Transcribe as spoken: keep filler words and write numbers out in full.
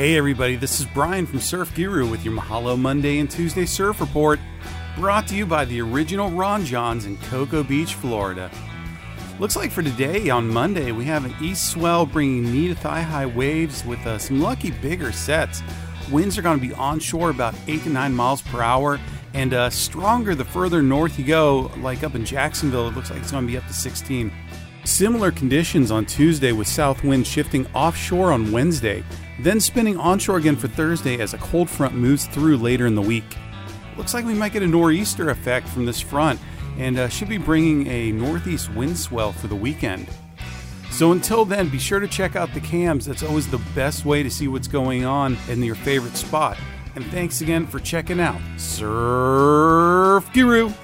Hey everybody, this is Brian from Surf Guru with your Mahalo Monday and Tuesday Surf Report, brought to you by the original Ron Johns in Cocoa Beach, Florida. Looks like for today, on Monday, we have an east swell bringing knee to thigh high waves with uh, some lucky bigger sets. Winds are going to be onshore about eight to nine miles per hour, and uh, stronger the further north you go, like up in Jacksonville, it looks like it's going to be up to sixteen. Similar conditions on Tuesday with south winds shifting offshore on Wednesday, then spinning onshore again for Thursday as a cold front moves through later in the week. Looks like we might get a nor'easter effect from this front and uh, should be bringing a northeast wind swell for the weekend. So until then, be sure to check out the cams. That's always the best way to see what's going on in your favorite spot. And thanks again for checking out Surf Guru.